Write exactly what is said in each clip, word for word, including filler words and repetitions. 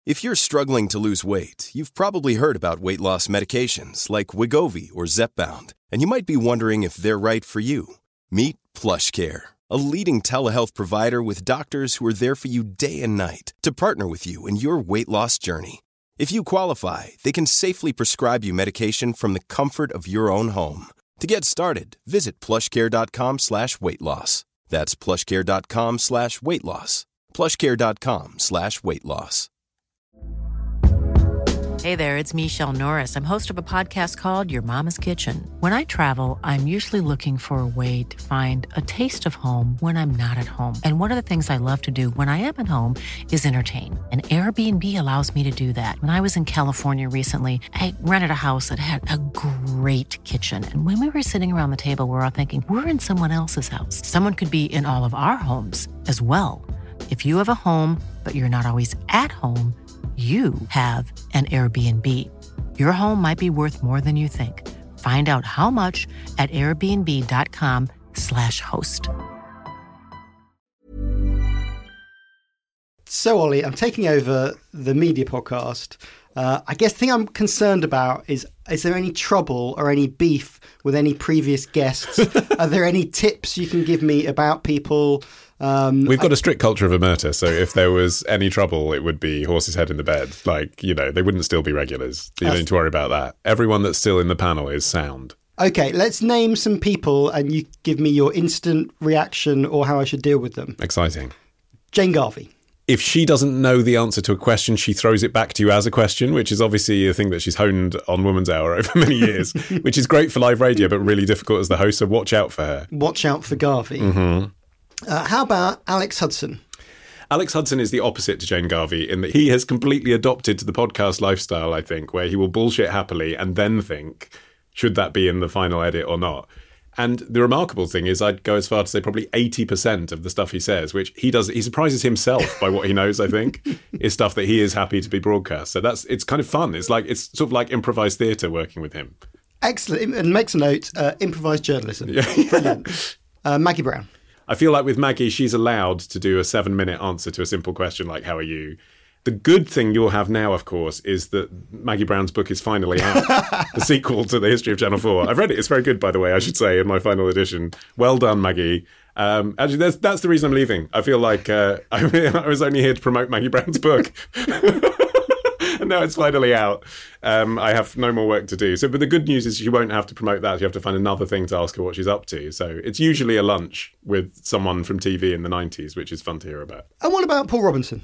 If you're struggling to lose weight, you've probably heard about weight loss medications like Wegovy or Zepbound, and you might be wondering if they're right for you. Meet PlushCare, a leading telehealth provider with doctors who are there for you day and night to partner with you in your weight loss journey. If you qualify, they can safely prescribe you medication from the comfort of your own home. To get started, visit plushcare.com slash weight loss. That's plushcare.com slash weight loss. plushcare.com slash weight loss. Hey there, it's Michelle Norris. I'm host of a podcast called Your Mama's Kitchen. When I travel, I'm usually looking for a way to find a taste of home when I'm not at home. And one of the things I love to do when I am at home is entertain. And Airbnb allows me to do that. When I was in California recently, I rented a house that had a great kitchen. And when we were sitting around the table, we were all thinking, we're in someone else's house. Someone could be in all of our homes as well. If you have a home, but you're not always at home, you have an Airbnb. Your home might be worth more than you think. Find out how much at airbnb.com slash host. So, Ollie, I'm taking over the media podcast. Uh, I guess the thing I'm concerned about is, is there any trouble or any beef with any previous guests? Are there any tips you can give me about people? Um, We've got I, a strict culture of omerta, so if there was any trouble, it would be horse's head in the bed. Like, you know, they wouldn't still be regulars. You don't need to worry about that. Everyone that's still in the panel is sound. Okay, let's name some people and you give me your instant reaction or how I should deal with them. Exciting. Jane Garvey. If she doesn't know the answer to a question, she throws it back to you as a question, which is obviously a thing that she's honed on Woman's Hour over many years, which is great for live radio, but really difficult as the host, so watch out for her. Watch out for Garvey. Mm-hmm. Uh, how about Alex Hudson? Alex Hudson is the opposite to Jane Garvey in that he has completely adopted to the podcast lifestyle, I think, where he will bullshit happily and then think, should that be in the final edit or not? And the remarkable thing is I'd go as far to say probably eighty percent of the stuff he says, which he does, he surprises himself by what he knows, I think, is stuff that he is happy to be broadcast. So that's, it's kind of fun. It's like, it's sort of like improvised theatre working with him. Excellent. And makes a note, uh, improvised journalism. Yeah. Brilliant. Uh, Maggie Brown. I feel like with Maggie, she's allowed to do a seven-minute answer to a simple question like, how are you? The good thing you'll have now, of course, is that Maggie Brown's book is finally out, the sequel to The History of Channel four. I've read it. It's very good, by the way, I should say, in my final edition. Well done, Maggie. Um, actually, that's, that's the reason I'm leaving. I feel like uh, I, I was only here to promote Maggie Brown's book. And now it's finally out. Um, I have no more work to do. So, but the good news is you won't have to promote that. You have to find another thing to ask her what she's up to. So it's usually a lunch with someone from T V in the nineties, which is fun to hear about. And what about Paul Robinson?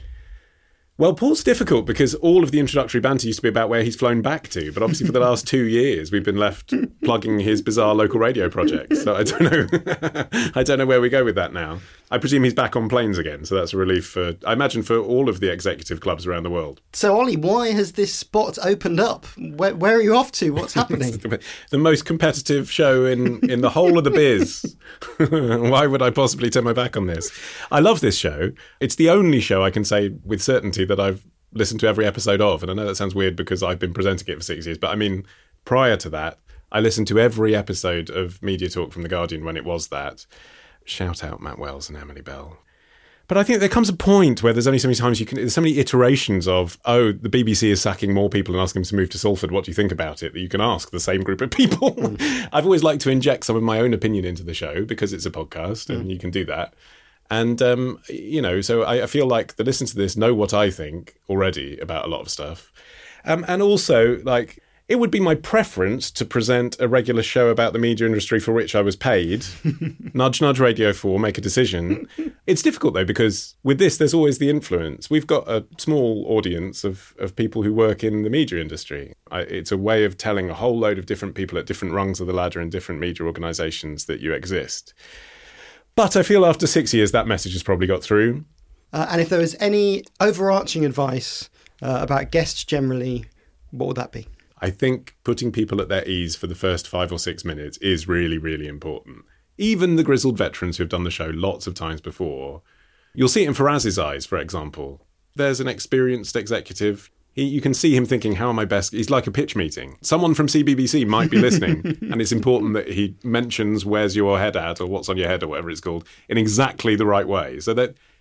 Well, Paul's difficult because all of the introductory banter used to be about where he's flown back to. But obviously for the last two years, we've been left plugging his bizarre local radio project. So I don't know. I don't know where we go with that now. I presume he's back on planes again. So that's a relief for, I imagine, for all of the executive clubs around the world. So, Ollie, why has this spot opened up? Where, where are you off to? What's happening? the, the most competitive show in, in the whole of the biz. Why would I possibly turn my back on this? I love this show. It's the only show I can say with certainty that I've listened to every episode of. And I know that sounds weird because I've been presenting it for six years. But I mean, prior to that, I listened to every episode of Media Talk from The Guardian when it was that. Shout out Matt Wells and Emily Bell. But I think there comes a point where there's only so many times you can, there's so many iterations of, oh, the B B C is sacking more people and asking them to move to Salford. What do you think about it? That you can ask the same group of people. Mm. I've always liked to inject some of my own opinion into the show because it's a podcast and mm. you can do that. And, um, you know, so I, I feel like the listeners to this know what I think already about a lot of stuff. Um, and also, like, it would be my preference to present a regular show about the media industry for which I was paid. Nudge, nudge, Radio four, make a decision. It's difficult, though, because with this, there's always the influence. We've got a small audience of, of people who work in the media industry. I, it's a way of telling a whole load of different people at different rungs of the ladder in different media organisations that you exist. But I feel after six years, that message has probably got through. Uh, and if there was any overarching advice uh, about guests generally, what would that be? I think putting people at their ease for the first five or six minutes is really, really important. Even the grizzled veterans who have done the show lots of times before, you'll see it in Faraz's eyes, for example. There's an experienced executive. He, you can see him thinking, how am I best? He's like a pitch meeting. Someone from C B B C might be listening, and it's important that he mentions where's your head at or what's on your head or whatever it's called in exactly the right way. So that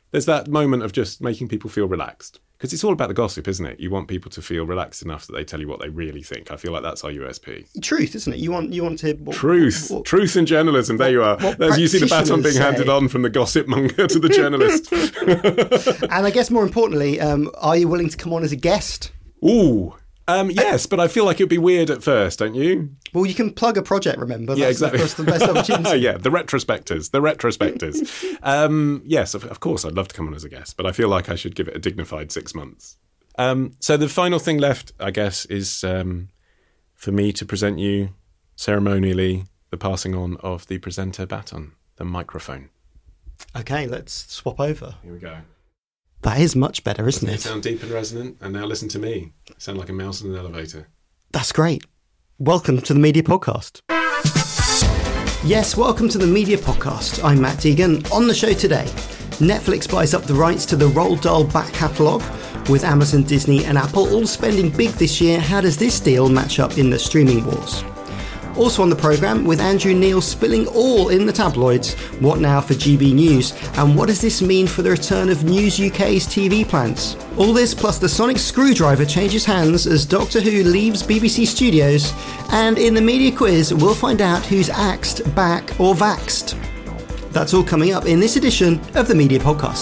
There's that moment of just making people feel relaxed. Because it's all about the gossip, isn't it? You want people to feel relaxed enough that they tell you what they really think. I feel like that's our U S P. Truth, isn't it? You want you want to... What, Truth. What, Truth in journalism. There you are. There's you see the baton being say. handed on from the gossip monger to the journalist. And I guess more importantly, um, are you willing to come on as a guest? Ooh. Um, yes, but I feel like it would be weird at first, don't you? Well, you can plug a project, remember? Yeah, That's, exactly. That's the best opportunity. Yeah, the retrospectors, the retrospectors. um, yes, of, of course, I'd love to come on as a guest, but I feel like I should give it a dignified six months. Um, so the final thing left, I guess, is um, for me to present you ceremonially the passing on of the presenter baton, the microphone. Okay, let's swap over. Here we go. That is much better, isn't Doesn't it? it sound deep and resonant? And now listen to me. I sound like a mouse in an elevator. That's great. Welcome to the Media Podcast. Yes, welcome to the Media Podcast. I'm Matt Deegan. On the show today, Netflix buys up the rights to the Roald Dahl back catalogue, with Amazon, Disney and Apple all spending big this year. How does this deal match up in the streaming wars? Also on the programme, with Andrew Neil spilling all in the tabloids, what now for G B News, and what does this mean for the return of News U K's T V plans? All this plus the sonic screwdriver changes hands as Doctor Who leaves B B C Studios, and in the media quiz we'll find out who's axed, back or vaxed. That's all coming up in this edition of the Media Podcast.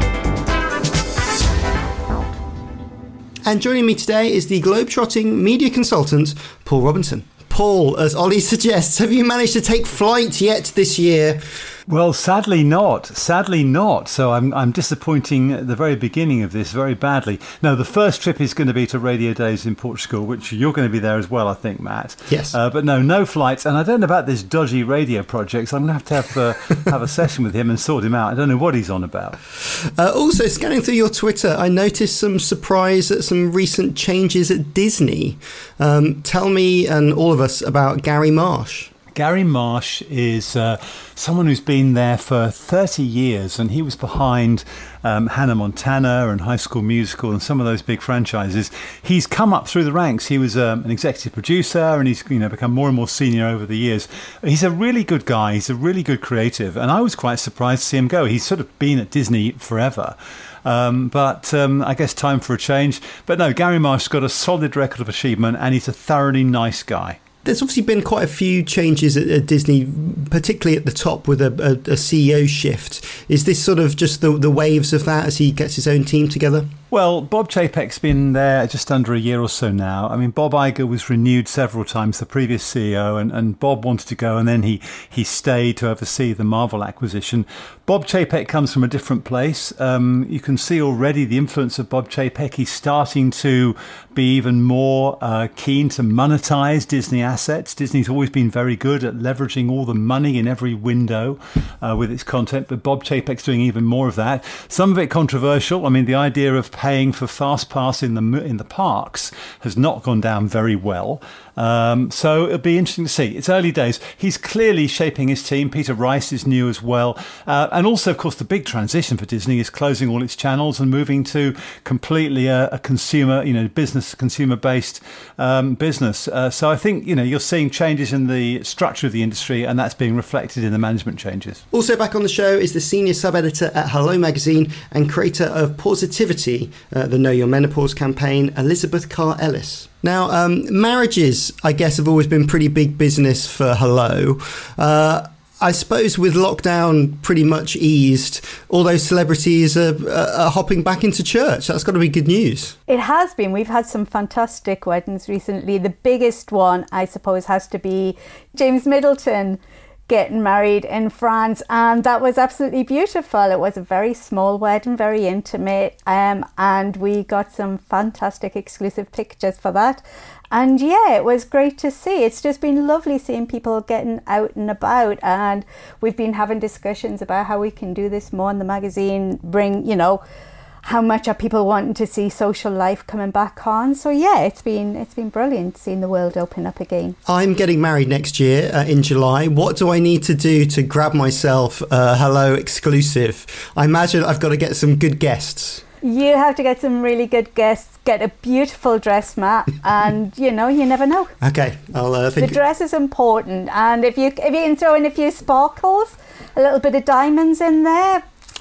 And joining me today is the globetrotting media consultant, Paul Robinson. Paul, as Ollie suggests, have you managed to take flight yet this year? Well, sadly not. Sadly not. So I'm I'm disappointing at the very beginning of this very badly. No, the first trip is going to be to Radio Days in Portugal, which you're going to be there as well, I think, Matt. Yes. Uh, but no, no flights. And I don't know about this dodgy radio project, so I'm going to have to have, uh, have a session with him and sort him out. I don't know what he's on about. Uh, also, scanning through your Twitter, I noticed some surprise at some recent changes at Disney. Um, tell me and all of us about Gary Marsh. Gary Marsh is uh, someone who's been there for thirty years, and he was behind um, Hannah Montana and High School Musical and some of those big franchises. He's come up through the ranks. He was um, an executive producer, and he's you know become more and more senior over the years. He's a really good guy. He's a really good creative, and I was quite surprised to see him go. He's sort of been at Disney forever. Um, but um, I guess time for a change. But no, Gary Marsh's got a solid record of achievement, and he's a thoroughly nice guy. There's obviously been quite a few changes at, at Disney, particularly at the top with a, a, a C E O shift. Is this sort of just the, the waves of that as he gets his own team together? Well, Bob Chapek's been there just under a year or so now. I mean, Bob Iger was renewed several times, the previous C E O, and, and Bob wanted to go, and then he, he stayed to oversee the Marvel acquisition. Bob Chapek comes from a different place. Um, you can see already the influence of Bob Chapek. He's starting to be even more uh, keen to monetize Disney assets. Disney's always been very good at leveraging all the money in every window uh, with its content, but Bob Chapek's doing even more of that. Some of it controversial. I mean, the idea of paying for fast pass in the in the parks has not gone down very well. Um, so it'll be interesting to see. It's early days. He's clearly shaping his team. Peter Rice is new as well. Uh, and also, of course, the big transition for Disney is closing all its channels and moving to completely a, a consumer, you know, business, consumer-based um, business. Uh, so I think, you know, you're seeing changes in the structure of the industry, and that's being reflected in the management changes. Also back on the show is the senior sub-editor at Hello Magazine and creator of Positivity, uh, the Know Your Menopause campaign, Elizabeth Carr-Ellis. Now, um, marriages, I guess, have always been pretty big business for Hello. Uh, I suppose with lockdown pretty much eased, all those celebrities are, are hopping back into church. That's got to be good news. It has been. We've had some fantastic weddings recently. The biggest one, I suppose, has to be James Middleton getting married in France, and that was absolutely beautiful. It was a very small wedding, very intimate, um, and we got some fantastic exclusive pictures for that. And yeah, it was great to see. It's just been lovely seeing people getting out and about, and we've been having discussions about how we can do this more in the magazine, bring, you know, how much are people wanting to see social life coming back on. So yeah, it's been it's been brilliant seeing the world open up again. I'm getting married next year uh, in July. What do I need to do to grab myself a Hello exclusive? I imagine I've got to get some good guests. You have to get some really good guests, get a beautiful dress, Matt, and you know, you never know. Okay, I'll uh, think. The dress is important, and if you if you can throw in a few sparkles, a little bit of diamonds in there,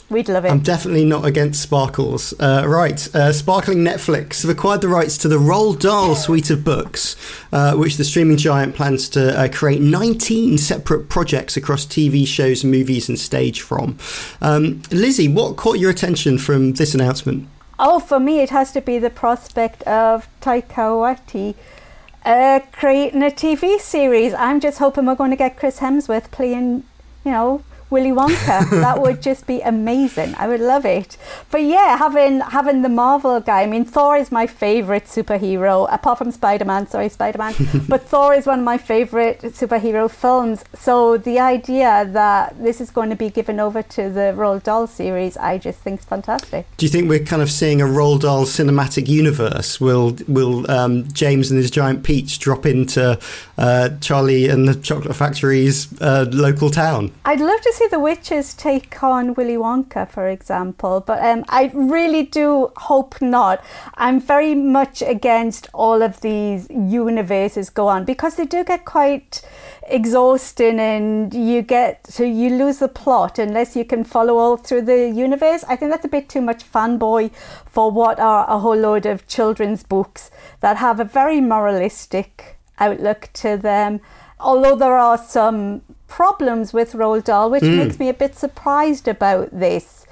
We'd love it. I'm definitely not against sparkles. Uh, right, uh, Sparkling Netflix have acquired the rights to the Roald Dahl suite of books, uh, which the streaming giant plans to uh, create nineteen separate projects across T V shows, movies and stage from. Um, Lizzie, what caught your attention from this announcement? Oh, for me, it has to be the prospect of Taika Waititi uh, creating a T V series. I'm just hoping we're going to get Chris Hemsworth playing, you know, Willy Wonka. That would just be amazing. I would love it. But yeah, having having the Marvel guy, I mean, Thor is my favourite superhero, apart from Spider-Man, sorry, Spider-Man. But Thor is one of my favourite superhero films. So the idea that this is going to be given over to the Roald Dahl series, I just think is fantastic. Do you think we're kind of seeing a Roald Dahl cinematic universe? Will will um, James and his giant peach drop into uh, Charlie and the Chocolate Factory's uh, local town? I'd love to see the witches take on Willy Wonka, for example, but um, I really do hope not. I'm very much against all of these universes go on, because they do get quite exhausting, and you get so you lose the plot unless you can follow all through the universe. I think that's a bit too much fanboy for what are a whole load of children's books that have a very moralistic outlook to them. Although there are some problems with Roald Dahl, which mm. makes me a bit surprised about this,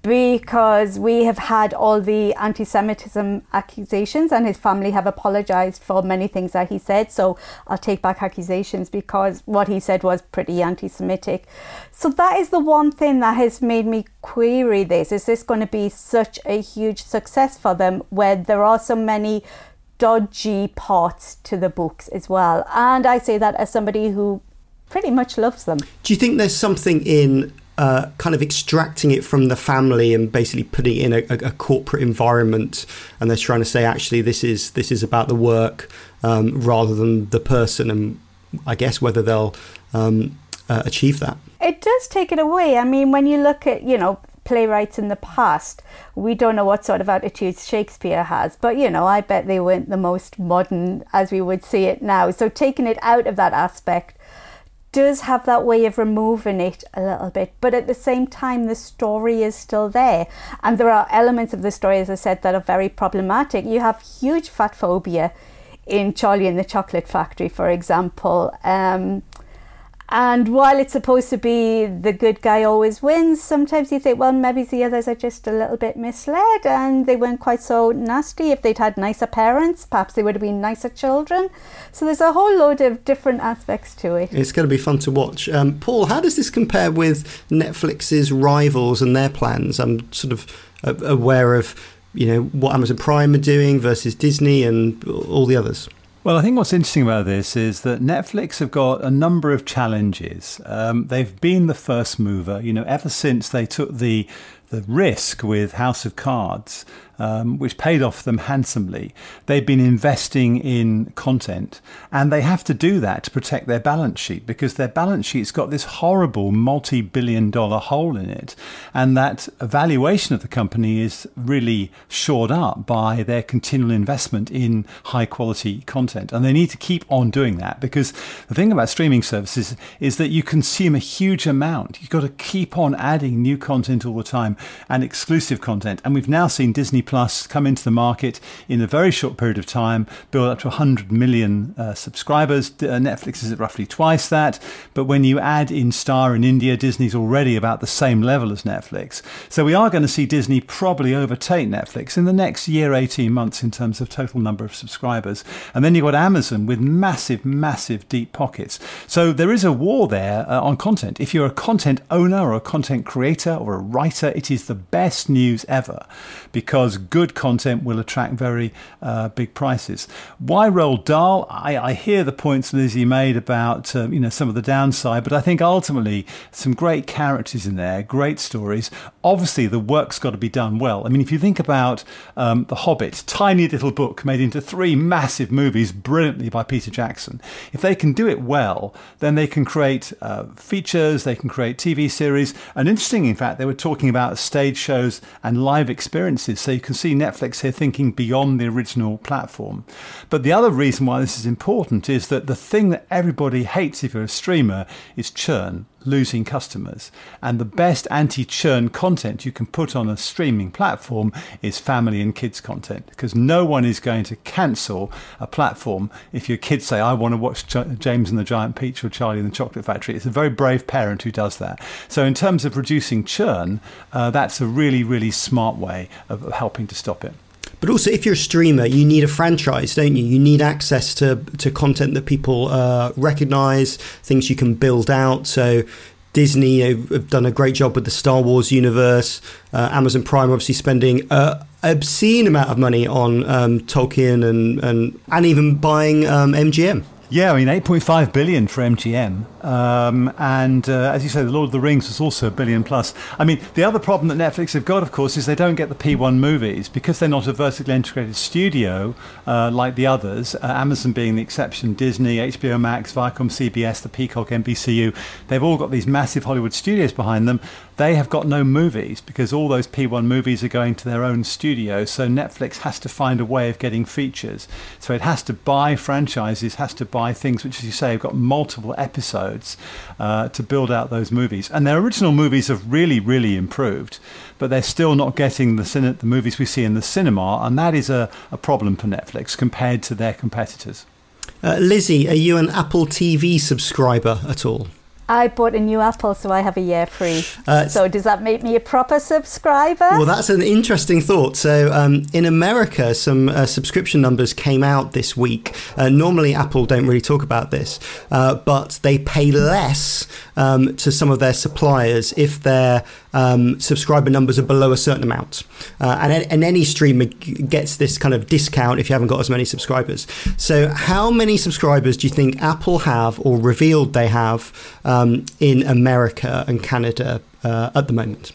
because we have had all the anti-Semitism accusations and his family have apologised for many things that he said. So I'll take back accusations, because what he said was pretty anti-Semitic. So that is the one thing that has made me query this. Is this going to be such a huge success for them, where there are so many dodgy parts to the books as well? And I say that as somebody who pretty much loves them. Do you think there's something in uh, kind of extracting it from the family and basically putting it in a, a, a corporate environment, and they're trying to say, actually, this is this is about the work um, rather than the person, and I guess whether they'll um, uh, achieve that? It does take it away. I mean, when you look at, you know, playwrights in the past, we don't know what sort of attitudes Shakespeare has, but, you know, I bet they weren't the most modern as we would see it now. So taking it out of that aspect does have that way of removing it a little bit, but at the same time the story is still there, and there are elements of the story, as I said, that are very problematic. You have huge fat phobia in Charlie and the Chocolate Factory, for example, um, and while it's supposed to be the good guy always wins, sometimes you think, well, maybe the others are just a little bit misled and they weren't quite so nasty. If they'd had nicer parents, perhaps they would have been nicer children. So there's a whole load of different aspects to it. It's going to be fun to watch. Um, Paul, how does this compare with Netflix's rivals and their plans? I'm sort of aware of, you know, what Amazon Prime are doing versus Disney and all the others. Well, I think what's interesting about this is that Netflix have got a number of challenges. Um, they've been the first mover, you know, ever since they took the the risk with House of Cards, um, which paid off them handsomely. They've been investing in content, and they have to do that to protect their balance sheet, because their balance sheet's got this horrible multi-billion dollar hole in it, and that valuation of the company is really shored up by their continual investment in high quality content. And they need to keep on doing that, because the thing about streaming services is that you consume a huge amount. You've got to keep on adding new content all the time, and exclusive content. And we've now seen Disney Plus come into the market in a very short period of time, build up to one hundred million uh, subscribers. Uh, Netflix is at roughly twice that. But when you add in Star in India, Disney's already about the same level as Netflix. So we are going to see Disney probably overtake Netflix in the next year, eighteen months, in terms of total number of subscribers. And then you've got Amazon with massive, massive deep pockets. So there is a war there uh, on content. If you're a content owner or a content creator or a writer, it is the best news ever, because good content will attract very uh, big prices. Why Roald Dahl? I, I hear the points Lizzie made about um, you know some of the downside, but I think ultimately some great characters in there, great stories. Obviously, the work's got to be done well. I mean, if you think about um, The Hobbit, tiny little book made into three massive movies brilliantly by Peter Jackson. If they can do it well, then they can create uh, features, they can create T V series. And interesting, in fact, they were talking about stage shows and live experiences. So you can see Netflix here thinking beyond the original platform. But the other reason why this is important is that the thing that everybody hates if you're a streamer is churn. losing customers. And the best anti-churn content you can put on a streaming platform is family and kids content, because no one is going to cancel a platform if your kids say, I want to watch J- James and the Giant Peach or Charlie and the Chocolate Factory. It's a very brave parent who does that. So in terms of reducing churn, uh, that's a really, really smart way of helping to stop it. But also, if you're a streamer, you need a franchise, don't you? You need access to, to content that people uh, recognise, things you can build out. So Disney have done a great job with the Star Wars universe. Uh, Amazon Prime obviously spending an obscene amount of money on um, Tolkien and, and, and even buying um, M G M. Yeah, I mean, eight point five billion for M G M. Um, and uh, as you say, The Lord of the Rings was also a billion plus. I mean, the other problem that Netflix have got, of course, is they don't get the P one movies because they're not a vertically integrated studio uh, like the others, uh, Amazon being the exception, Disney, H B O Max, Viacom, C B S, the Peacock, N B C U. They've all got these massive Hollywood studios behind them. They have got no movies because all those P one movies are going to their own studio. So Netflix has to find a way of getting features. So it has to buy franchises, has to buy things which, as you say, have got multiple episodes uh, to build out those movies. And their original movies have really, really improved, but they're still not getting the, cine- the movies we see in the cinema. And that is a, a problem for Netflix compared to their competitors. Uh, Lizzie, are you an Apple T V subscriber at all? I bought a new Apple, so I have a year free. Uh, so does that make me a proper subscriber? Well, that's an interesting thought. So um, in America, some uh, subscription numbers came out this week. Uh, normally, Apple don't really talk about this, uh, but they pay less um, to some of their suppliers if their um, subscriber numbers are below a certain amount. Uh, and, and any streamer gets this kind of discount if you haven't got as many subscribers. So how many subscribers do you think Apple have or revealed they have um, in America and Canada uh, at the moment?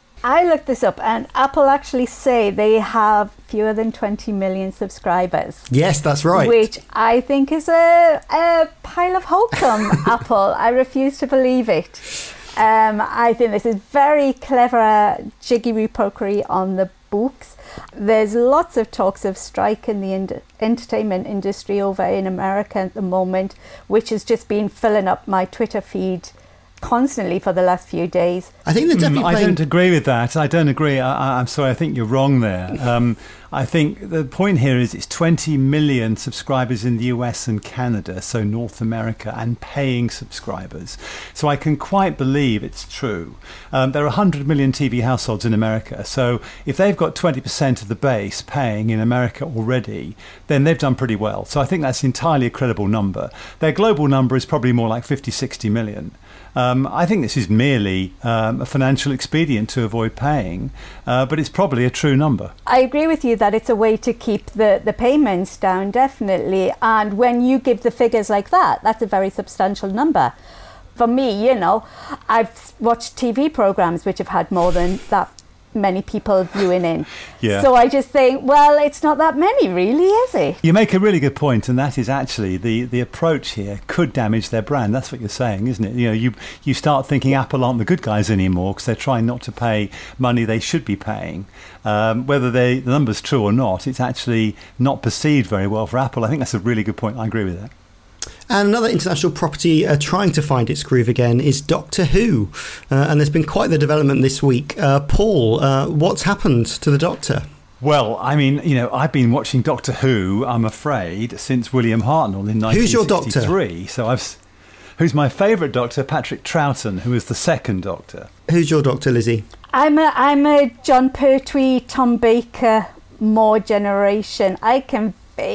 I looked this up, and Apple actually say they have fewer than twenty million subscribers. Yes, that's right. Which I think is a, a pile of hokum, Apple. I refuse to believe it. Um, I think this is very clever jiggery-pokery on the books. There's lots of talks of strike in the in- entertainment industry over in America at the moment, which has just been filling up my Twitter feed constantly for the last few days. I think they're definitely mm, I playing... don't agree with that. I don't agree. I, I'm sorry. I think you're wrong there. Um, I think the point here is it's twenty million subscribers in the U S and Canada, so North America, and paying subscribers. So I can quite believe it's true. Um, there are one hundred million T V households in America. So if they've got twenty percent of the base paying in America already, then they've done pretty well. So I think that's entirely a credible number. Their global number is probably more like fifty, sixty million. Um, I think this is merely um, a financial expedient to avoid paying, uh, but it's probably a true number. I agree with you that it's a way to keep the, the payments down, definitely. And when you give the figures like that, that's a very substantial number. For me, you know, I've watched T V programs which have had more than that many people viewing in. Yeah. So I just think, well, it's not that many really, is it? You make a really good point, and that is actually the, the approach here could damage their brand. That's what you're saying, isn't it? You know, you you start thinking Apple aren't the good guys anymore because they're trying not to pay money they should be paying. Um, whether they, the number's true or not, it's actually not perceived very well for Apple. I think that's a really good point. I agree with that. And another international property uh, trying to find its groove again is Doctor Who. Uh, and there's been quite the development this week. Uh, Paul, uh, what's happened to the Doctor? Well, I mean, you know, I've been watching Doctor Who, I'm afraid, since William Hartnell in Who's your nineteen sixty-three. Doctor? So I've, who's my favourite Doctor? Patrick Troughton, who is the second Doctor. Who's your Doctor, Lizzie? I'm a, I'm a John Pertwee, Tom Baker, more generation. I can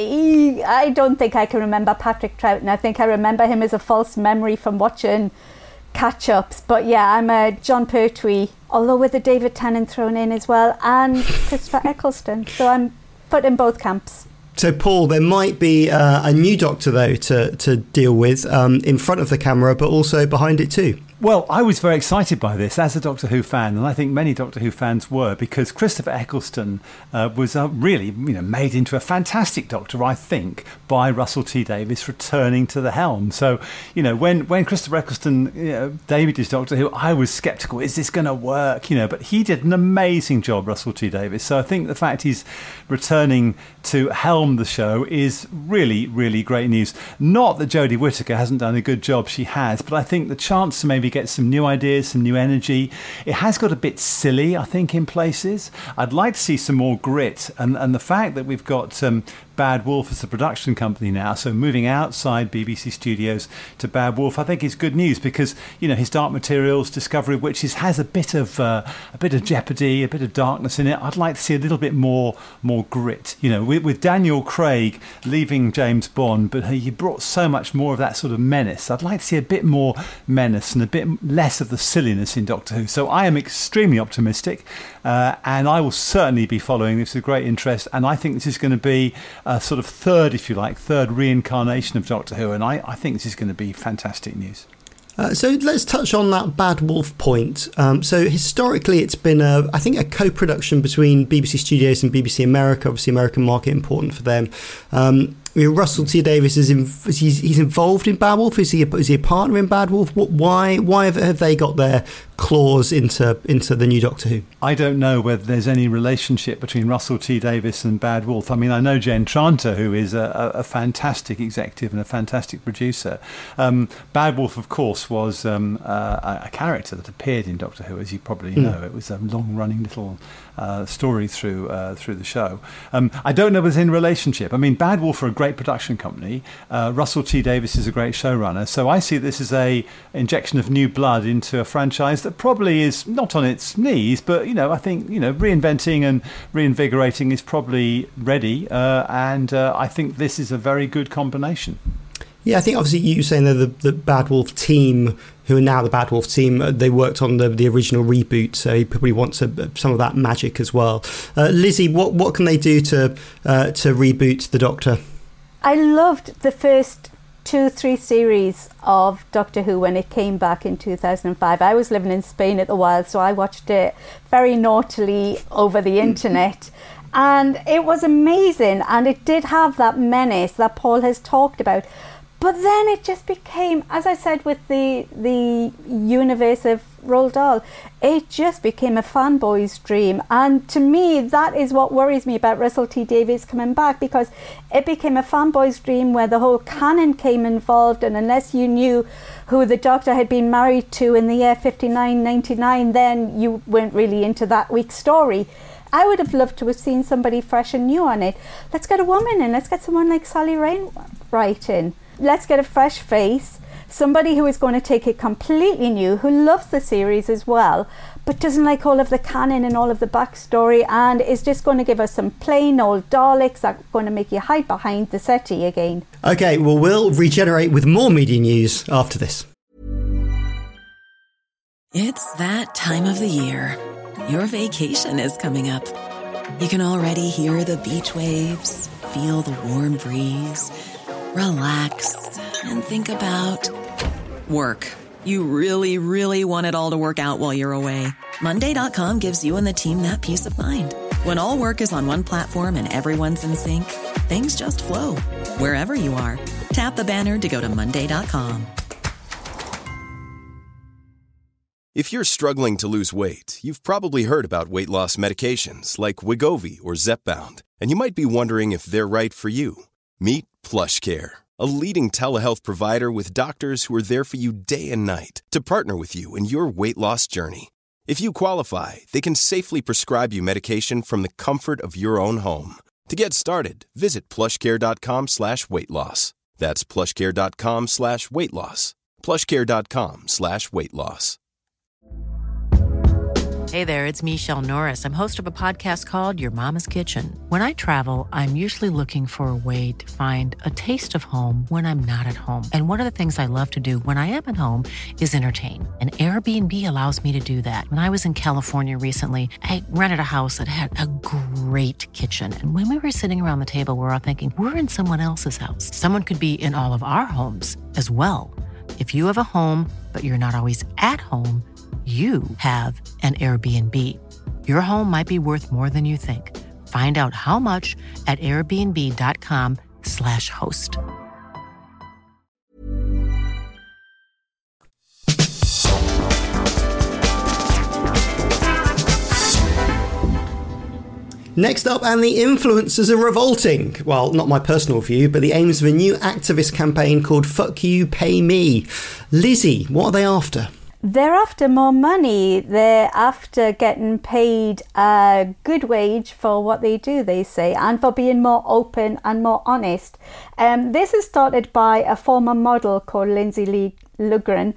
I don't think I can remember Patrick Troughton. I think I remember him as a false memory from watching catch-ups. But yeah, I'm a John Pertwee, although with a David Tennant thrown in as well, and Christopher Eccleston. So I'm put in both camps. So, Paul, there might be uh, a new Doctor, though, to, to deal with um, in front of the camera, but also behind it too. Well, I was very excited by this as a Doctor Who fan, and I think many Doctor Who fans were, because Christopher Eccleston uh, was uh, really, you know, made into a fantastic Doctor, I think, by Russell T Davies returning to the helm. So, you know, when, when Christopher Eccleston, you know, debuted Doctor Who, I was sceptical. Is this going to work? You know, but he did an amazing job, Russell T Davies. So I think the fact he's returning to helm the show is really, really great news. Not that Jodie Whittaker hasn't done a good job, she has, but I think the chance to maybe get some new ideas, some new energy. It has got a bit silly, I think, in places. I'd like to see some more grit. And, and the fact that we've got um, Bad Wolf as a production company now, so moving outside B B C Studios to Bad Wolf, I think is good news because, you know, his Dark Materials, Discovery of Witches has a bit of uh, a bit of jeopardy, a bit of darkness in it. I'd like to see a little bit more more grit. You know, with, with Daniel Craig leaving James Bond, but he brought so much more of that sort of menace. I'd like to see a bit more menace and a bit less of the silliness in Doctor Who. So I am extremely optimistic, uh, and I will certainly be following this with great interest. And I think this is going to be a sort of third, if you like, third reincarnation of Doctor Who, and I, I think this is going to be fantastic news. Uh, so let's touch on that Bad Wolf point. Um, so historically, it's been, a, I think, a co-production between B B C Studios and B B C America. Obviously, American market important for them. Um, you know, Russell T Davies is, in, is he's, he's involved in Bad Wolf. Is he a, is he a partner in Bad Wolf? What, why why have, have they got their claws into into the new Doctor Who? I don't know whether there's any relationship between Russell T Davies and Bad Wolf. I mean, I know Jen Tranter, who is a, a fantastic executive and a fantastic producer. Um, Bad Wolf, of course, was um, uh, a character that appeared in Doctor Who, as you probably know. Mm. It was a long-running little uh, story through uh, through the show. Um, I don't know if there's any relationship. I mean, Bad Wolf are a great production company. Uh, Russell T Davies is a great showrunner. So I see this as a injection of new blood into a franchise that probably is not on its knees, but, you know, I think, you know, reinventing and reinvigorating is probably ready. Uh, and uh, I think this is a very good combination. Yeah, I think obviously you saying that the, the Bad Wolf team, who are now the Bad Wolf team, they worked on the, the original reboot, so he probably wants a, some of that magic as well. Uh, Lizzie, what what can they do to uh, to reboot the Doctor? I loved the first two, three series of Doctor Who when it came back in two thousand five. I was living in Spain at the while, so I watched it very naughtily over the internet. And it was amazing, and it did have that menace that Paul has talked about. But then it just became, as I said with the the universe of Roald Dahl, it just became a fanboy's dream. And to me, that is what worries me about Russell T Davies coming back, because it became a fanboy's dream where the whole canon came involved, and unless you knew who the Doctor had been married to in the year fifty-nine ninety-nine, then you weren't really into that week's story. I would have loved to have seen somebody fresh and new on it. Let's get a woman in. Let's get someone like Sally Wainwright in. Let's get a fresh face, somebody who is going to take it completely new, who loves the series as well, but doesn't like all of the canon and all of the backstory, and is just going to give us some plain old Daleks that are going to make you hide behind the settee again. Okay, well, we'll regenerate with more media news after this. It's that time of the year. Your vacation is coming up. You can already hear the beach waves, feel the warm breeze, relax, and think about work. You really, really want it all to work out while you're away. Monday dot com gives you and the team that peace of mind. When all work is on one platform and everyone's in sync, things just flow. Wherever you are, tap the banner to go to Monday dot com. If you're struggling to lose weight, you've probably heard about weight loss medications like Wegovy or Zepbound, and you might be wondering if they're right for you. Meet PlushCare, a leading telehealth provider with doctors who are there for you day and night to partner with you in your weight loss journey. If you qualify, they can safely prescribe you medication from the comfort of your own home. To get started, visit plushcare.com slash weight loss. That's plushcare.com slash weight loss. plushcare.com slash weight loss. Hey there, it's Michelle Norris. I'm host of a podcast called Your Mama's Kitchen. When I travel, I'm usually looking for a way to find a taste of home when I'm not at home. And one of the things I love to do when I am at home is entertain. And Airbnb allows me to do that. When I was in California recently, I rented a house that had a great kitchen. And when we were sitting around the table, we were all thinking, we're in someone else's house. Someone could be in all of our homes as well. If you have a home, but you're not always at home, you have an Airbnb. Your home might be worth more than you think. Find out how much at airbnb.com slash host. Next up, and the influencers are revolting. Well, not my personal view, but the aims of a new activist campaign called Fuck You, Pay Me. Lizzie, what are they after? they're after more money. They're after getting paid a good wage for what they do, they say, and for being more open and more honest. Um, this is started by a former model called Lindsay Lee Lugren,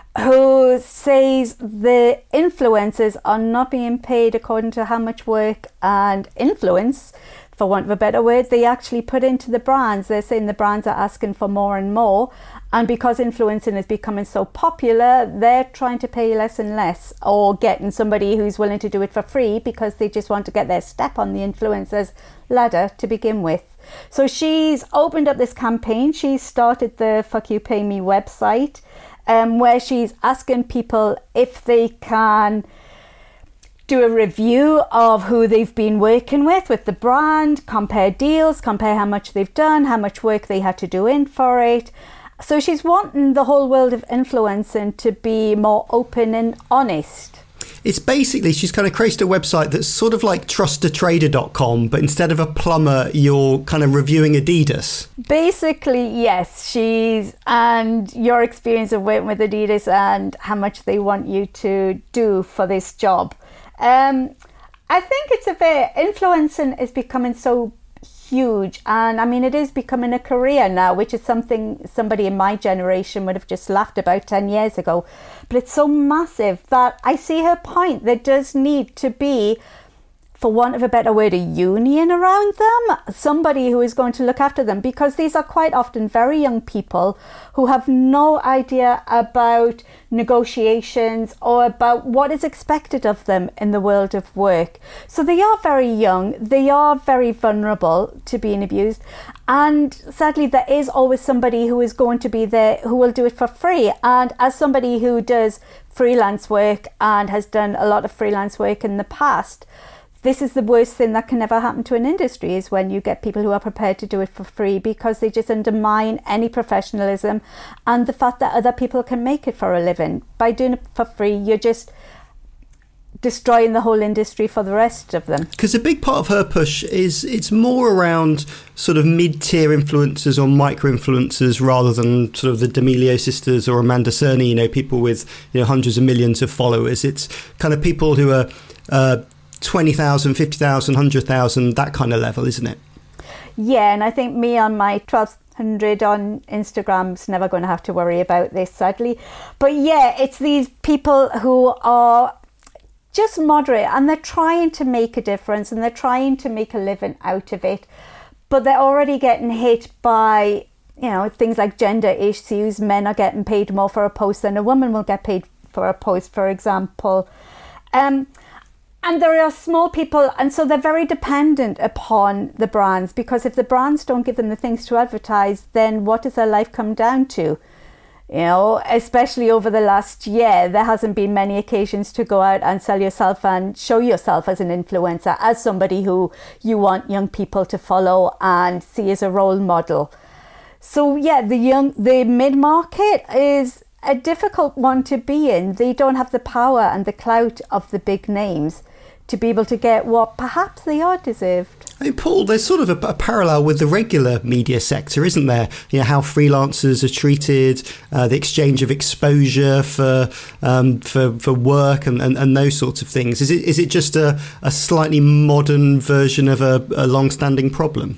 who says the influencers are not being paid according to how much work and influence, for want of a better word, they actually put into the brands. They're saying the brands are asking for more and more. And because influencing is becoming so popular, they're trying to pay less and less, or getting somebody who's willing to do it for free because they just want to get their step on the influencer's ladder to begin with. So she's opened up this campaign. She started the Fuck You Pay Me website, um, where she's asking people if they can do a review of who they've been working with, with the brand, compare deals, compare how much they've done, how much work they had to do in for it. So she's wanting the whole world of influencing to be more open and honest. It's basically, she's kind of created a website that's sort of like trust a trader dot com, but instead of a plumber, you're kind of reviewing Adidas. Basically, yes. She's, and your experience of working with Adidas and how much they want you to do for this job. Um, I think it's a bit, influencing is becoming so huge, and I mean it is becoming a career now, which is something somebody in my generation would have just laughed about ten years ago, but it's so massive that I see her point. There does need to be, for want of a better word, a union around them, somebody who is going to look after them, because these are quite often very young people who have no idea about negotiations or about what is expected of them in the world of work. So they are very young, they are very vulnerable to being abused, and sadly there is always somebody who is going to be there who will do it for free. And as somebody who does freelance work and has done a lot of freelance work in the past, this is the worst thing that can ever happen to an industry, is when you get people who are prepared to do it for free, because they just undermine any professionalism and the fact that other people can make it for a living. By doing it for free, you're just destroying the whole industry for the rest of them. Because a big part of her push is it's more around sort of mid-tier influencers or micro-influencers rather than sort of the D'Amelio sisters or Amanda Cerny, you know, people with, you know, hundreds of millions of followers. It's kind of people who are Uh, twenty thousand, fifty thousand, one hundred thousand, that kind of level, isn't it? Yeah, and I think me on my twelve hundred on Instagram's never going to have to worry about this, sadly. But yeah, it's these people who are just moderate, and they're trying to make a difference, and they're trying to make a living out of it. But they're already getting hit by, you know, things like gender issues. Men are getting paid more for a post than a woman will get paid for a post, for example. Um, And there are small people, and so they're very dependent upon the brands, because if the brands don't give them the things to advertise, then what does their life come down to? You know, especially over the last year, there hasn't been many occasions to go out and sell yourself and show yourself as an influencer, as somebody who you want young people to follow and see as a role model. So yeah, the young, the mid-market is a difficult one to be in. They don't have the power and the clout of the big names to be able to get what perhaps they are deserved. I mean, Paul, there's sort of a, a parallel with the regular media sector, isn't there? You know, how freelancers are treated, uh, the exchange of exposure for um, for for work and, and, and those sorts of things. Is it is it just a, a slightly modern version of a, a long-standing problem?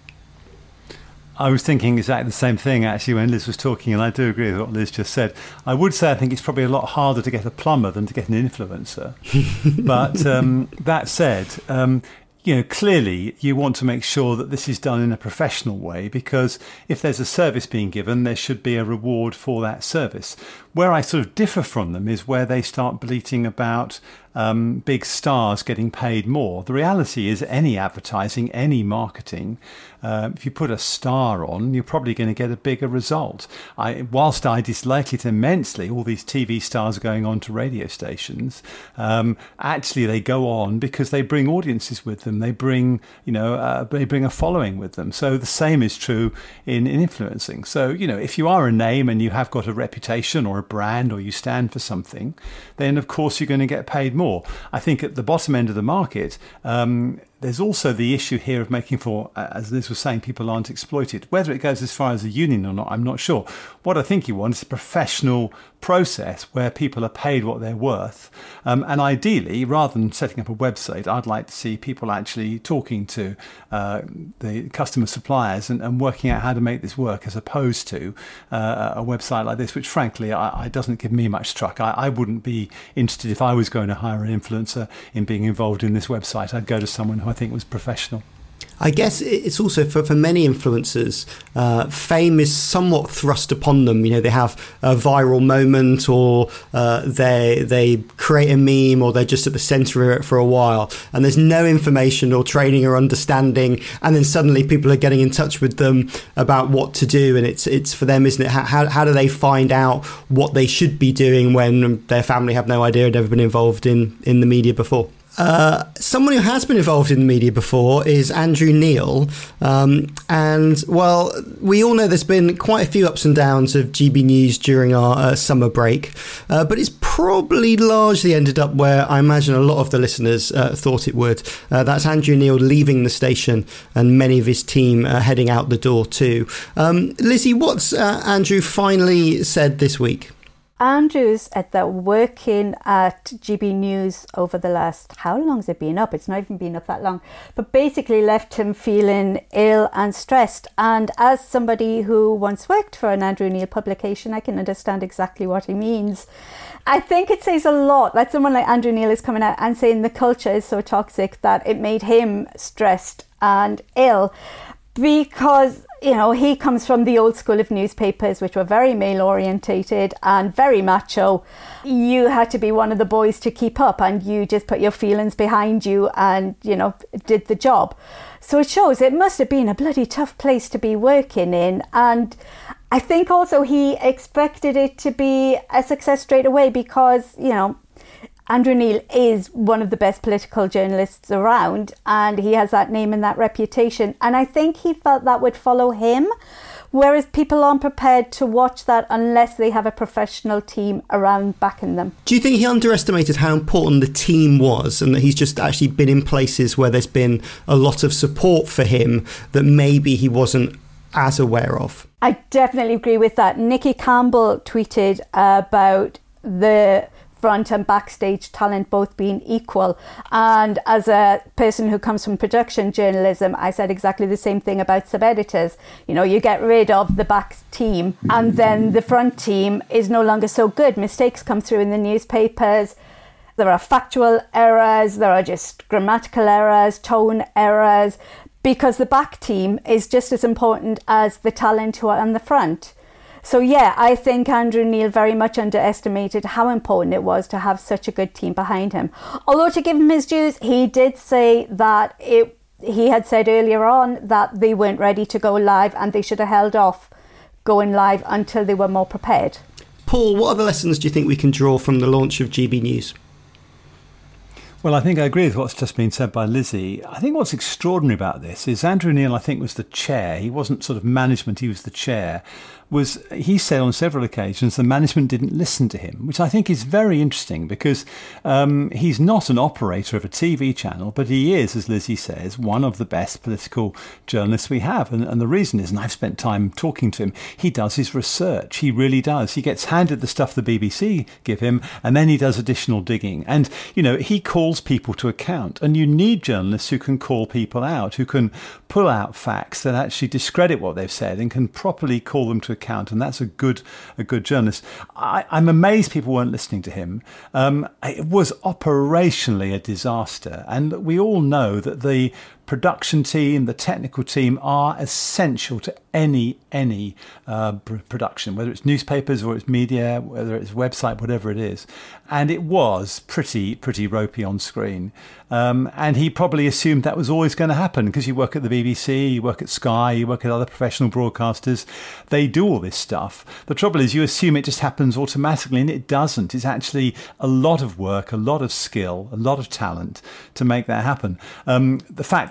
I was thinking exactly the same thing, actually, when Liz was talking, and I do agree with what Liz just said. I would say I think it's probably a lot harder to get a plumber than to get an influencer. But um, that said, um, you know, clearly you want to make sure that this is done in a professional way, because if there's a service being given, there should be a reward for that service. Where I sort of differ from them is where they start bleating about um, big stars getting paid more. The reality is any advertising, any marketing, uh, if you put a star on, you're probably going to get a bigger result. I, whilst I dislike it immensely, all these T V stars going on to radio stations, um, actually they go on because they bring audiences with them. They bring, you know, uh, they bring a following with them. So the same is true in, in influencing. So, you know, if you are a name and you have got a reputation or a brand, or you stand for something, then of course you're going to get paid more. I think at the bottom end of the market, um, there's also the issue here of making for, as Liz was saying, people aren't exploited. Whether it goes as far as a union or not, I'm not sure. What I think you want is a professional process where people are paid what they're worth. Um, and ideally, rather than setting up a website, I'd like to see people actually talking to uh, the customer suppliers and, and working out how to make this work, as opposed to uh, a website like this, which frankly, I, I doesn't give me much truck. I, I wouldn't be interested if I was going to hire an influencer in being involved in this website. I'd go to someone who I think was professional. I guess it's also for, for many influencers, uh, fame is somewhat thrust upon them. You know, they have a viral moment, or uh, they they create a meme, or they're just at the centre of it for a while, and there's no information or training or understanding, and then suddenly people are getting in touch with them about what to do, and it's it's for them, isn't it? How how do they find out what they should be doing when their family have no idea, never been involved in in the media before? Uh, someone who has been involved in the media before is Andrew Neil. Um, and, well, we all know there's been quite a few ups and downs of G B News during our uh, summer break. Uh, but it's probably largely ended up where I imagine a lot of the listeners uh, thought it would. Uh, that's Andrew Neil leaving the station and many of his team uh, heading out the door too. Um, Lizzie, what's uh, Andrew finally said this week? Andrew's at that working at G B News over the last, how long has it been up? It's not even been up that long, but basically left him feeling ill and stressed. And as somebody who once worked for an Andrew Neil publication, I can understand exactly what he means. I think it says a lot that someone like Andrew Neil is coming out and saying the culture is so toxic that it made him stressed and ill. Because, you know, he comes from the old school of newspapers, which were very male orientated and very macho. You had to be one of the boys to keep up, and you just put your feelings behind you and, you know, did the job. So it shows it must have been a bloody tough place to be working in. And I think also he expected it to be a success straight away because, you know, Andrew Neil is one of the best political journalists around, and he has that name and that reputation. And I think he felt that would follow him, whereas people aren't prepared to watch that unless they have a professional team around backing them. Do you think he underestimated how important the team was, and that he's just actually been in places where there's been a lot of support for him that maybe he wasn't as aware of? I definitely agree with that. Nikki Campbell tweeted about the front and backstage talent both being equal, and as a person who comes from production journalism, I said exactly the same thing about sub-editors. You know, you get rid of the back team and then the front team is no longer so good. Mistakes come through in the newspapers. There are factual errors, there are just grammatical errors, tone errors, because the back team is just as important as the talent who are on the front. So yeah, I think Andrew Neil very much underestimated how important it was to have such a good team behind him. Although, to give him his dues, he did say that it, he had said earlier on that they weren't ready to go live and they should have held off going live until they were more prepared. Paul, what other lessons do you think we can draw from the launch of G B News? Well, I think I agree with what's just been said by Lizzie. I think what's extraordinary about this is Andrew Neil, I think, was the chair. He wasn't sort of management, he was the chair. Was he said on several occasions the management didn't listen to him, which I think is very interesting because um, he's not an operator of a T V channel, but he is, as Lizzie says, one of the best political journalists we have. And, and the reason is, and I've spent time talking to him, he does his research. He really does. He gets handed the stuff the B B C give him, and then he does additional digging. And, you know, he calls people to account. And you need journalists who can call people out, who can pull out facts that actually discredit what they've said and can properly call them to account. And that's a good a good journalist. I, I'm amazed people weren't listening to him. Um, it was operationally a disaster. And we all know that the production team, the technical team are essential to any any uh, production, whether it's newspapers or it's media, whether it's website, whatever it is. And it was pretty pretty ropey on screen. Um, and he probably assumed that was always going to happen because you work at the B B C, you work at Sky, you work at other professional broadcasters. They do all this stuff. The trouble is you assume it just happens automatically, and it doesn't. It's actually a lot of work, a lot of skill, a lot of talent to make that happen. Um, the fact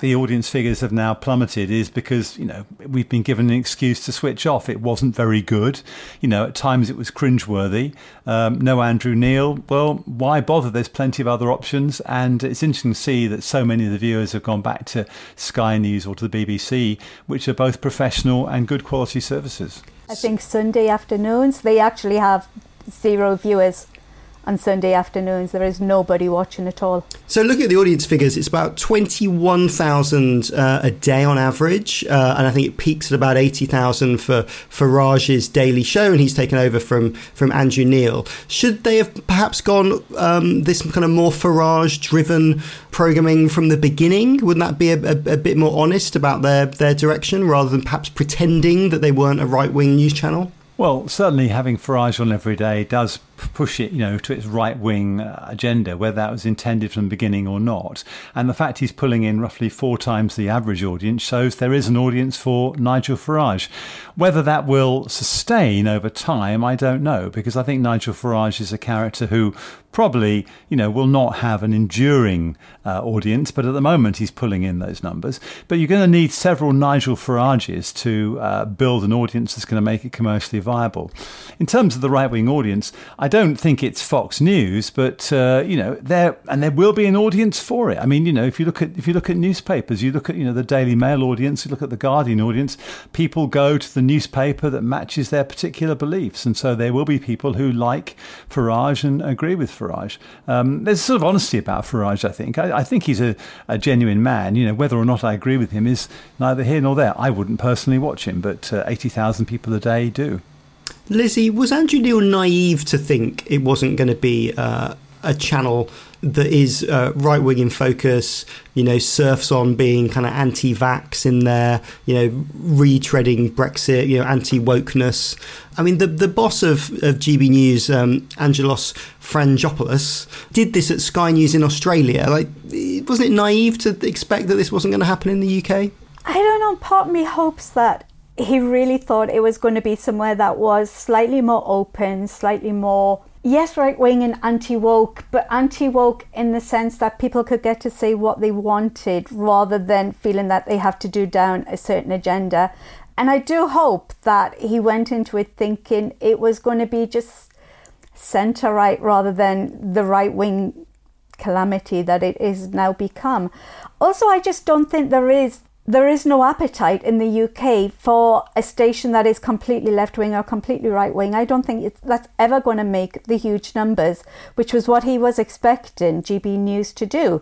the audience figures have now plummeted is because, you know, we've been given an excuse to switch off. It wasn't very good. You know, at times it was cringeworthy. Um, no Andrew Neil. Well, why bother? There's plenty of other options. And it's interesting to see that so many of the viewers have gone back to Sky News or to the B B C, which are both professional and good quality services. I think Sunday afternoons, they actually have zero viewers. On Sunday afternoons, there is nobody watching at all. So looking at the audience figures, it's about twenty-one thousand uh, a day on average. Uh, and I think it peaks at about eighty thousand for Farage's daily show. And he's taken over from, from Andrew Neil. Should they have perhaps gone um, this kind of more Farage-driven programming from the beginning? Wouldn't that be a, a, a bit more honest about their, their direction rather than perhaps pretending that they weren't a right-wing news channel? Well, certainly having Farage on every day does push it, you know, to its right-wing uh, agenda, whether that was intended from the beginning or not. And the fact he's pulling in roughly four times the average audience shows there is an audience for Nigel Farage. Whether that will sustain over time, I don't know, because I think Nigel Farage is a character who probably, you know, will not have an enduring uh, audience, but at the moment he's pulling in those numbers. But you're going to need several Nigel Farages to uh, build an audience that's going to make it commercially viable. In terms of the right-wing audience, I don't think it's Fox News, but uh, you know, there and there will be an audience for it. I mean, you know, if you look at if you look at newspapers, you look at you know the Daily Mail audience, you look at the Guardian audience. People go to the newspaper that matches their particular beliefs, and so there will be people who like Farage and agree with Farage. Um, there's sort of honesty about Farage. I think. I, I think he's a, a genuine man. You know, whether or not I agree with him is neither here nor there. I wouldn't personally watch him, but uh, eighty thousand people a day do. Lizzie, was Andrew Neil naive to think it wasn't going to be uh, a channel that is uh, right-wing in focus, you know, surfs on being kind of anti-vax in there, you know, retreading Brexit, you know, anti-wokeness? I mean, the, the boss of, of G B News, um, Angelos Frangopoulos, did this at Sky News in Australia. Like, wasn't it naive to expect that this wasn't going to happen in the U K? I don't know. Part of me hopes that he really thought it was going to be somewhere that was slightly more open, slightly more, yes, right-wing and anti-woke, but anti-woke in the sense that people could get to say what they wanted rather than feeling that they have to do down a certain agenda. And I do hope that he went into it thinking it was going to be just centre-right rather than the right-wing calamity that it is now become. Also, I just don't think there is There is no appetite in the U K for a station that is completely left-wing or completely right-wing. I don't think it's, that's ever going to make the huge numbers, which was what he was expecting G B News to do.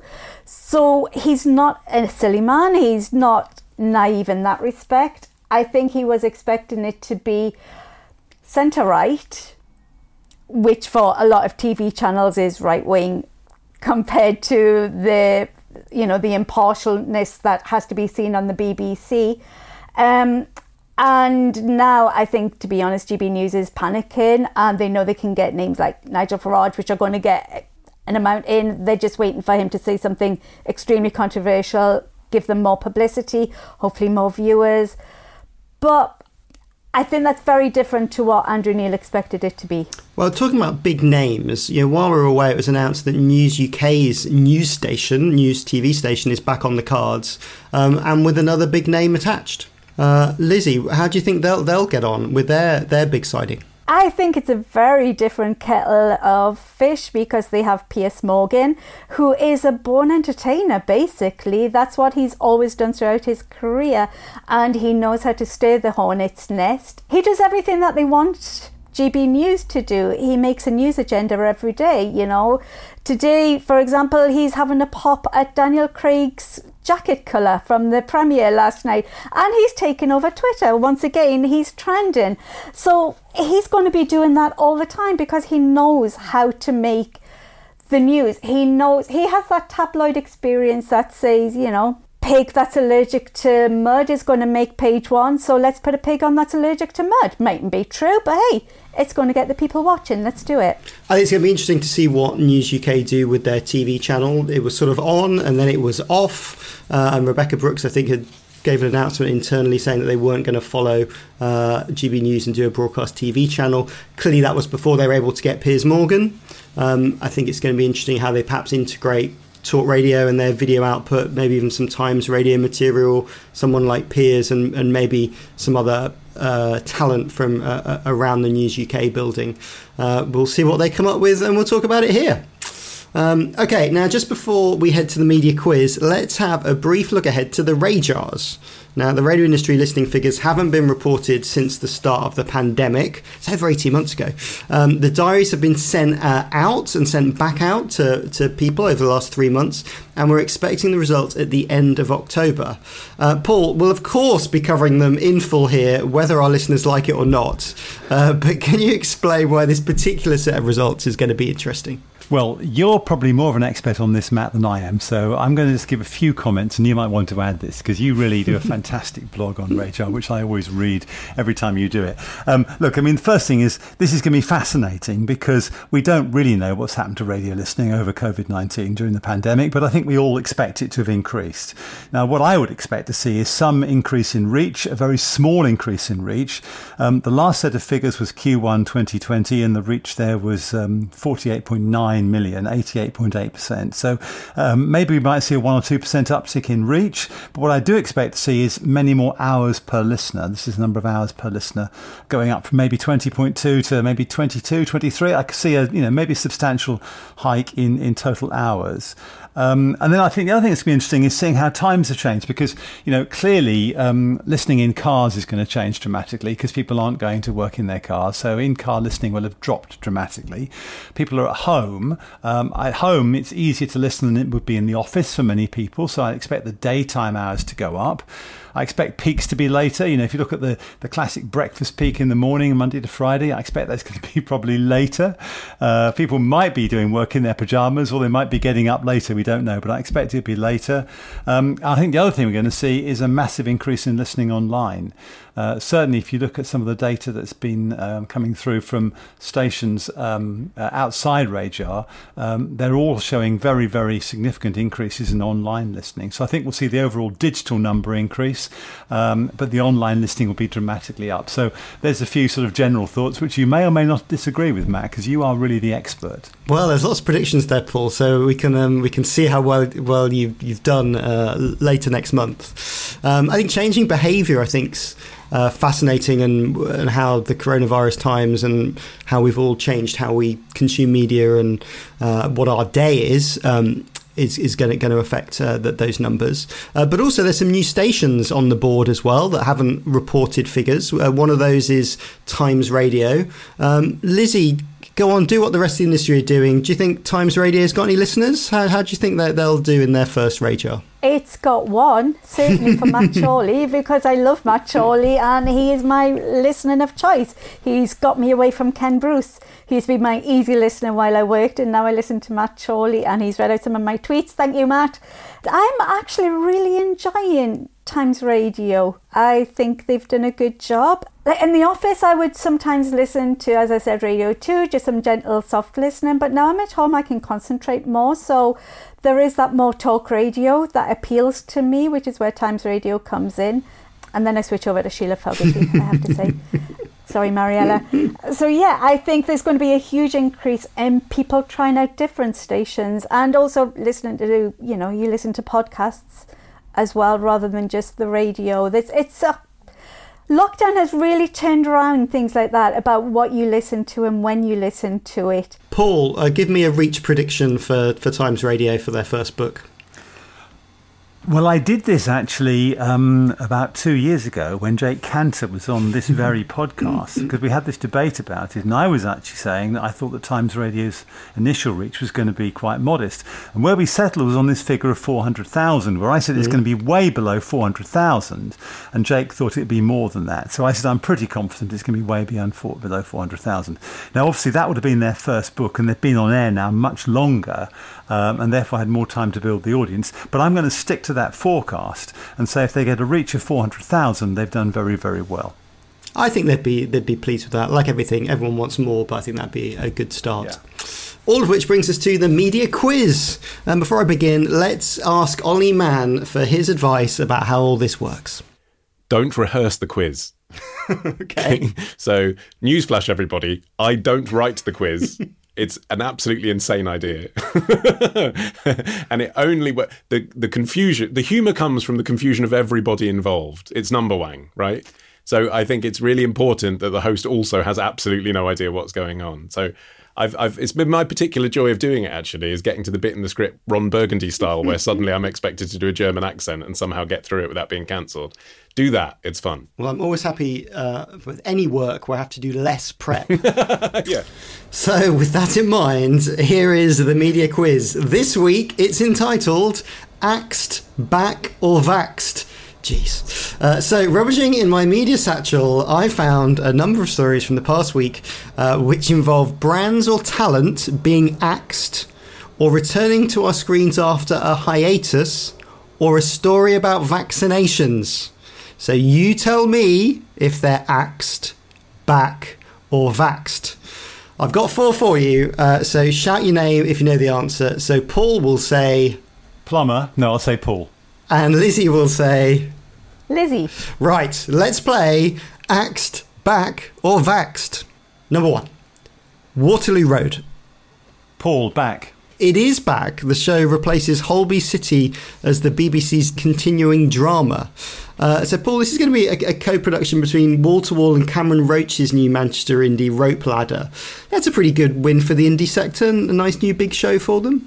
So he's not a silly man. He's not naive in that respect. I think he was expecting it to be centre-right, which for a lot of T V channels is right-wing compared to the you know, the impartialness that has to be seen on the B B C. Um, and now I think, to be honest, G B News is panicking and they know they can get names like Nigel Farage, which are going to get an amount in. They're just waiting for him to say something extremely controversial, give them more publicity, hopefully more viewers. But I think that's very different to what Andrew Neil expected it to be. Well, talking about big names, you know, while we were away, it was announced that News U K's news station, news T V station, is back on the cards, um, and with another big name attached. Uh, Lizzie, how do you think they'll they'll get on with their their big siding? I think it's a very different kettle of fish because they have Piers Morgan, who is a born entertainer, basically. That's what he's always done throughout his career, and he knows how to stir the hornet's nest. He does everything that they want G B News to do. He makes a news agenda every day, you know. Today, for example, he's having a pop at Daniel Craig's jacket colour from the premiere last night, and he's taken over Twitter. Once again, he's trending. So he's going to be doing that all the time because he knows how to make the news. He knows, he has that tabloid experience that says, you know, pig that's allergic to mud is going to make page one, so let's put a pig on that's allergic to mud. Mightn't be true, but hey, it's going to get the people watching. Let's do it. I think it's going to be interesting to see what News U K do with their T V channel. It was sort of on and then it was off, uh, and Rebecca Brooks, I think, had gave an announcement internally saying that they weren't going to follow uh, G B News and do a broadcast T V channel. Clearly that was before they were able to get Piers Morgan. Um, I think it's going to be interesting how they perhaps integrate Talk Radio and their video output, maybe even some Times Radio material, someone like Piers, and, and maybe some other uh, talent from uh, around the News U K building. Uh, we'll see what they come up with, and we'll talk about it here. Um, okay, now just before we head to the media quiz, let's have a brief look ahead to the RAJARs. Now, the radio industry listening figures haven't been reported since the start of the pandemic. It's over eighteen months ago. Um, the diaries have been sent uh, out and sent back out to, to people over the last three months, and we're expecting the results at the end of October. Uh, Paul will, of course, be covering them in full here, whether our listeners like it or not. Uh, but can you explain why this particular set of results is going to be interesting? Well, you're probably more of an expert on this, Matt, than I am, so I'm going to just give a few comments, and you might want to add this, because you really do a fantastic blog on RAJAR, which I always read every time you do it. Um, look, I mean, the first thing is, this is going to be fascinating, because we don't really know what's happened to radio listening over COVID nineteen during the pandemic, but I think we all expect it to have increased. Now, what I would expect to see is some increase in reach, a very small increase in reach. Um, the last set of figures was Q one twenty twenty, and the reach there was um, forty-eight point nine million, eighty-eight point eight percent. So um, maybe we might see a one or two percent uptick in reach. But what I do expect to see is many more hours per listener. This is the number of hours per listener going up from maybe twenty point two to maybe twenty-two, twenty-three. I could see a, you know, maybe a substantial hike in, in total hours. Um, and then I think the other thing that's going to be interesting is seeing how times have changed, because, you know, clearly um, listening in cars is going to change dramatically because people aren't going to work in their cars. So in-car listening will have dropped dramatically. People are at home. Um, at home, it's easier to listen than it would be in the office for many people. So I expect the daytime hours to go up. I expect peaks to be later. You know, if you look at the, the classic breakfast peak in the morning, Monday to Friday, I expect that's going to be probably later. Uh, people might be doing work in their pajamas, or they might be getting up later. We don't know, but I expect it to be later. Um, I think the other thing we're going to see is a massive increase in listening online. Uh, certainly, if you look at some of the data that's been um, coming through from stations um, uh, outside RAJAR, um, they're all showing very, very significant increases in online listening. So I think we'll see the overall digital number increase, um, but the online listening will be dramatically up. So there's a few sort of general thoughts, which you may or may not disagree with, Matt, because you are really the expert. Well, there's lots of predictions there, Paul, so we can um, we can see how well well you've, you've done uh, later next month. Um, I think changing behaviour, I think's Uh, fascinating, and and how the coronavirus times and how we've all changed how we consume media and uh, what our day is um, is is going to going to affect uh, that those numbers. Uh, but also, there's some new stations on the board as well that haven't reported figures. Uh, one of those is Times Radio. Um, Lizzie, go on, do what the rest of the industry are doing. Do you think Times Radio's got any listeners? How how do you think that they'll do in their first RAJAR? It's got one, certainly for Matt Chorley, because I love Matt Chorley and he is my listener of choice. He's got me away from Ken Bruce. He's been my easy listener while I worked, and now I listen to Matt Chorley, and he's read out some of my tweets. Thank you, Matt. I'm actually really enjoying Times Radio. I think they've done a good job. In the office, I would sometimes listen to, as I said, Radio two, just some gentle, soft listening. But now I'm at home, I can concentrate more. So there is that more talk radio that appeals to me, which is where Times Radio comes in. And then I switch over to Sheila Fogarty, I have to say. Sorry, Mariella. So yeah, I think there's going to be a huge increase in people trying out different stations, and also listening to, you know, you listen to podcasts as well rather than just the radio. It's, it's a, lockdown has really turned around things like that about what you listen to and when you listen to it. Paul, uh, give me a reach prediction for, for Times Radio for their first book. Well, I did this actually um, about two years ago when Jake Cantor was on this very podcast, because we had this debate about it, and I was actually saying that I thought that Times Radio's initial reach was going to be quite modest. And where we settled was on this figure of four hundred thousand, where I said it's going to be way below four hundred thousand, and Jake thought it'd be more than that. So I said I'm pretty confident it's going to be way beyond four, below four hundred thousand. Now, obviously, that would have been their first book, and they've been on air now much longer, um, and therefore had more time to build the audience. But I'm going to stick to that forecast and say if they get a reach of four hundred thousand, they've done very, very well. I think they'd be they'd be pleased with that. Like everything, everyone wants more, but I think that'd be a good start. Yeah. All of which brings us to the media quiz. And before I begin, let's ask Ollie Mann for his advice about how all this works. Don't rehearse the quiz. Okay. So, newsflash, everybody, I don't write the quiz. It's an absolutely insane idea. And it only, the, the confusion, the humour comes from the confusion of everybody involved. It's number one, right? So I think it's really important that the host also has absolutely no idea what's going on. So I've, I've, it's been my particular joy of doing it, actually, is getting to the bit in the script Ron Burgundy style where suddenly I'm expected to do a German accent and somehow get through it without being cancelled. Do that. It's fun. Well, I'm always happy uh, with any work where I have to do less prep. Yeah. So with that in mind, here is the media quiz. This week, it's entitled Axed, Back or Vaxed? Jeez. Uh, so, rummaging in my media satchel, I found a number of stories from the past week uh, which involve brands or talent being axed or returning to our screens after a hiatus, or a story about vaccinations. So you tell me if they're axed, back or vaxed. I've got four for you, uh, so shout your name if you know the answer. So Paul will say... Plumber. No, I'll say Paul. And Lizzie will say... Lizzie. Right, let's play Axed, Back or Vaxed. Number one, Waterloo Road. Paul, back. It is back. The show replaces Holby City as the B B C's continuing drama. Uh, so, Paul, this is going to be a, a co-production between Wall to Wall and Cameron Roach's new Manchester indie Rope Ladder. That's a pretty good win for the indie sector and a nice new big show for them.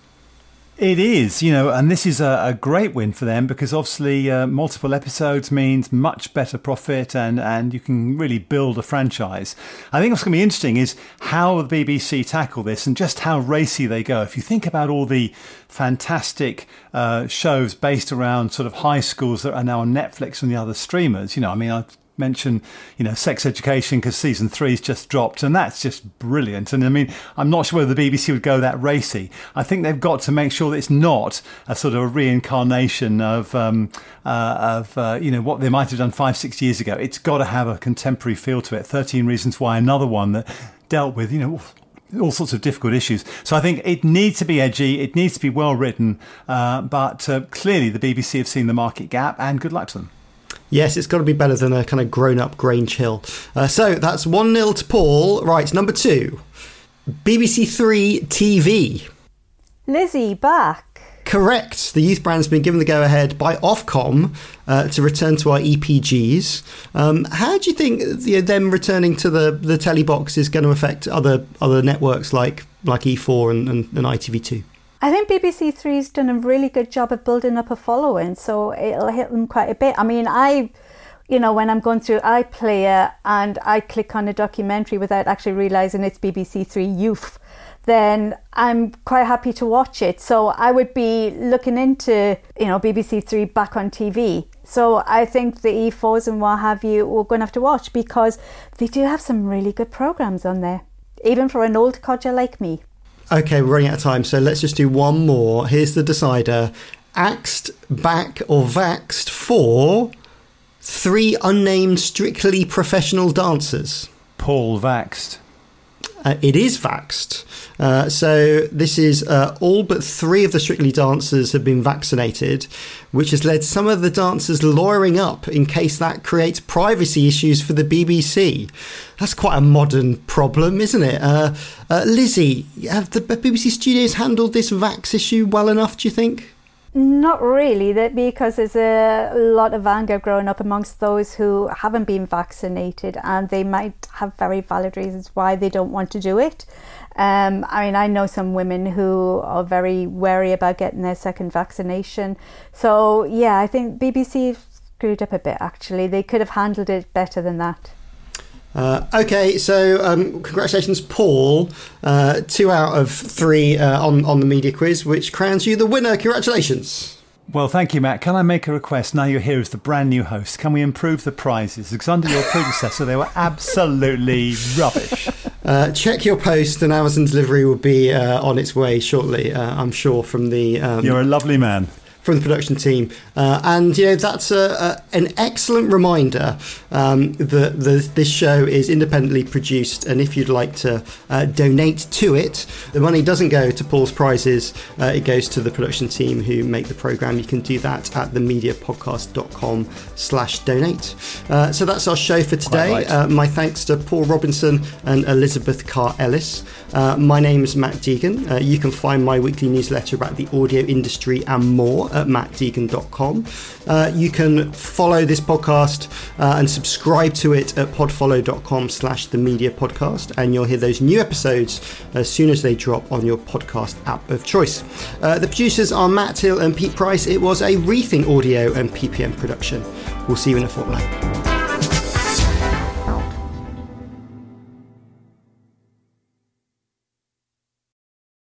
It is, you know, and this is a, a great win for them because obviously uh, multiple episodes means much better profit and, and you can really build a franchise. I think what's going to be interesting is how the B B C tackle this and just how racy they go. If you think about all the fantastic uh, shows based around sort of high schools that are now on Netflix and the other streamers, you know, I mean, I mention, you know, Sex Education because season three's just dropped and that's just brilliant. And I mean, I'm not sure whether the B B C would go that racy. I think they've got to make sure that it's not a sort of a reincarnation of, um, uh, of uh, you know, what they might have done five, six years ago. It's got to have a contemporary feel to it. thirteen Reasons Why, another one that dealt with, you know, all sorts of difficult issues. So I think it needs to be edgy, it needs to be well written, uh, but uh, clearly the B B C have seen the market gap and good luck to them. Yes, it's got to be better than a kind of grown-up Grange Hill. Uh, so that's one nil to Paul. Right, number two. B B C Three T V. Lizzie, back. Correct. The youth brand's been given the go-ahead by Ofcom uh, to return to our E P Gs. Um, how do you think you know, them returning to the, the telly box is going to affect other other networks like, like E four and, and, and I T V two? I think B B C Three's done a really good job of building up a following, so it'll hit them quite a bit. I mean, I, you know, when I'm going through iPlayer and I click on a documentary without actually realising it's B B C Three Youth, then I'm quite happy to watch it. So I would be looking into, you know, B B C Three back on T V. So I think the E fours and what have you, we're going to have to watch because they do have some really good programmes on there, even for an old codger like me. Okay, we're running out of time, so let's just do one more. Here's the decider. Axed, back or vaxed for three unnamed Strictly Professional dancers. Paul, vaxed. Uh, it is vaxed. Uh, so this is uh, all but three of the Strictly dancers have been vaccinated, which has led some of the dancers lawyering up in case that creates privacy issues for the B B C. That's quite a modern problem, isn't it? Uh, uh, Lizzie, have the B B C studios handled this vax issue well enough, do you think? Not really, that because there's a lot of anger growing up amongst those who haven't been vaccinated and they might have very valid reasons why they don't want to do it. Um, I mean, I know some women who are very wary about getting their second vaccination. So, yeah, I think B B C screwed up a bit, actually. They could have handled it better than that. Uh, okay, so um, congratulations, Paul. Uh, two out of three uh, on, on the media quiz, which crowns you the winner. Congratulations. Well, thank you, Matt. Can I make a request? Now you're here as the brand new host. Can we improve the prizes? Because under your predecessor, they were absolutely rubbish. Uh, check your post and Amazon delivery will be uh, on its way shortly, uh, I'm sure, from the... Um, You're a lovely man. from the production team. Uh, and, you know, that's a, a, an excellent reminder um, that the, this show is independently produced. And if you'd like to uh, donate to it, the money doesn't go to Paul's Prizes. Uh, it goes to the production team who make the programme. You can do that at themediapodcast.com slash donate. Uh, so that's our show for today. Right. Uh, my thanks to Paul Robinson and Elizabeth Carr-Ellis. Uh, my name is Matt Deegan. Uh, you can find my weekly newsletter about the audio industry and more at matt deegan dot com. Uh, you can follow this podcast uh, and subscribe to it at podfollow.com slash the media podcast, and you'll hear those new episodes as soon as they drop on your podcast app of choice. Uh, the producers are Matt Hill and Pete Price. It was a Rethink Audio and P P M production. We'll see you in a fortnight.